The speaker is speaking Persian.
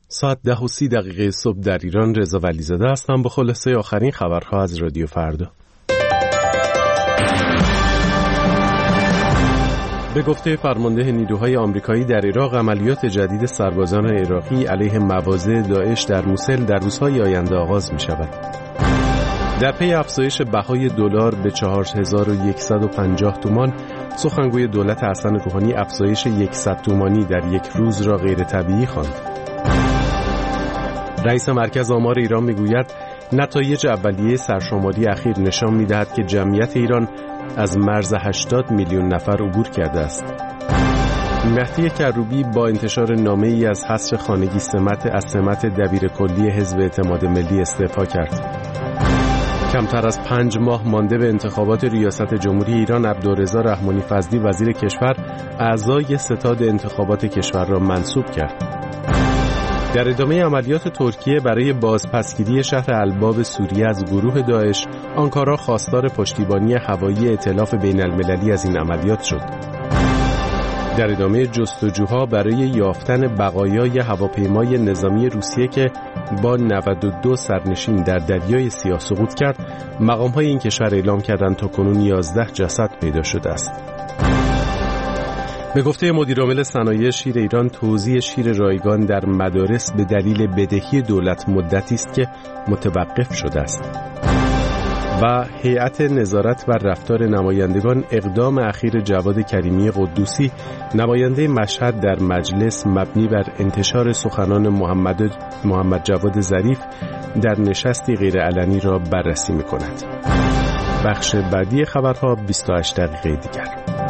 ساعت 10:30 صبح در ایران. رضا ولیزاده هستم با خلاصه آخرین خبرها از رادیو فردا. به گفته فرمانده نیروهای آمریکایی در عراق، عملیات جدید سربازان عراقی علیه مواضع داعش در موصل در روزهای آینده آغاز می شود. در پی افزایش بهای دلار به 4150 تومان، سخنگوی دولت حسن روحانی افزایش 100 تومانی در یک روز را غیر طبیعی خواند. رئیس مرکز آمار ایران میگوید نتایج اولیه سرشماری اخیر نشان می‌دهد که جمعیت ایران از مرز 80 میلیون نفر عبور کرده است. مهدی کروبی با انتشار نامه‌ای از حصر خانگی سمت دبیرکلی حزب اعتماد ملی استعفا کرد. کمتر از 5 ماه مانده به انتخابات ریاست جمهوری ایران، عبدالرضا رحمانی فضلی وزیر کشور اعضای ستاد انتخابات کشور را منصوب کرد. در ادامه عملیات ترکیه برای بازپسگیری شهر الباب سوریه از گروه داعش، آنکارا خواستار پشتیبانی هوایی ائتلاف بین المللی از این عملیات شد. در ادامه جستجوها برای یافتن بقایای هواپیمای نظامی روسیه که با 92 سرنشین در دریای سیاه سقوط کرد، مقام‌های این کشور اعلام کردند تا کنون 11 جسد پیدا شده است. به گفته مدیرعامل صنایع شیر ایران، توزیع شیر رایگان در مدارس به دلیل بدهی دولت مدتی است که متوقف شده است. و هیئت نظارت بر رفتار نمایندگان اقدام اخیر جواد کریمی قدوسی، نماینده مشهد در مجلس، مبنی بر انتشار سخنان محمد جواد ظریف در نشستی غیرعلنی را بررسی می‌کند. بخش بعدی خبرها 28 دقیقه دیگر.